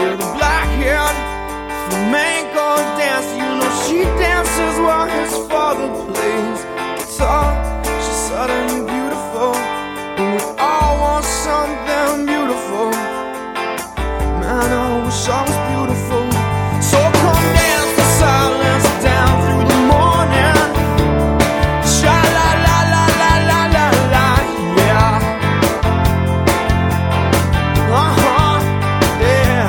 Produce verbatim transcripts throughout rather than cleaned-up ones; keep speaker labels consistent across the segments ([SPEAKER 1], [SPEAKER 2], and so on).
[SPEAKER 1] with a black hair, flamenco dancer. You know she dances while his father plays guitar. She's suddenly beautiful, and we all want something beautiful. Man, I wish I was beautiful. So come dance the silence down through the morning. Sha la la la la la la la, yeah. Uh-huh, yeah.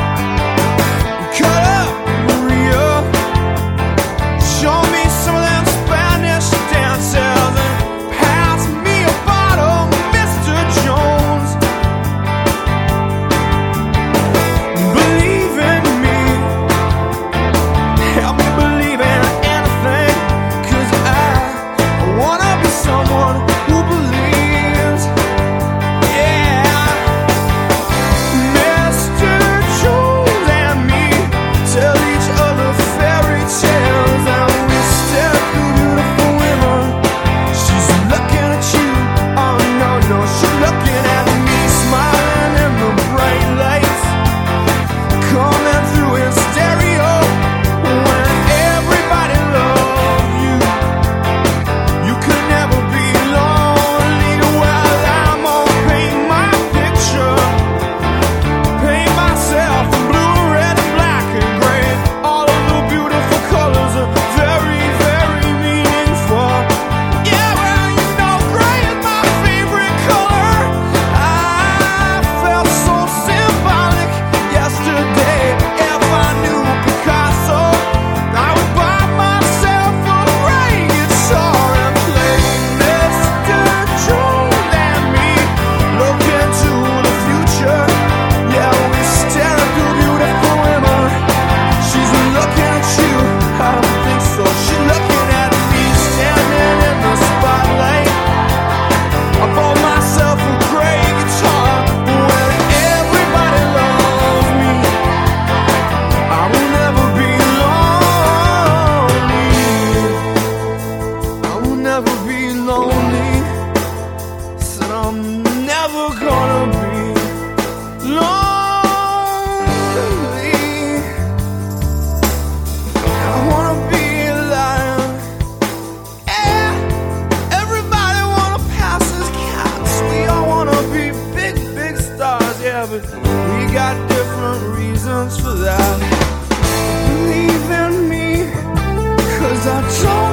[SPEAKER 1] Cut up, Maria. Show me some of them Spanish dances and pass me a bottle, Mister Jones. Believe in me, help me believe in anything, 'cause I wanna be someone who believes. Yeah. Mister Jones and me tell each other fairy tales, and we stare through beautiful women. She's looking at you, oh no, no, she's looking at me, smiling in the bright lights coming through in stereo. When everybody loves you, you could never be lonely. Well, I'm gonna paint my picture, paint myself in blue, red, and black and gray. All of the beautiful colors are very, very meaningful. Yeah, well, you know gray is my favorite color. I felt so symbolic yesterday. If I knew Picasso, I would buy myself a gray guitar and play Mister Jones and me. Look into the future. Yeah, we stare at the beautiful women. She's looking at you, I don't think so. She's looking at me, standing in the spotlight. I bought myself a gray guitar. When everybody loves me, I will never be lonely. I will never be lonely. Said I'm never gonna be lonely. I wanna be alive. Yeah, everybody wanna pass as cats. We all wanna be big, big stars. Yeah, but we got different reasons for that. Believe in me, 'cause I don't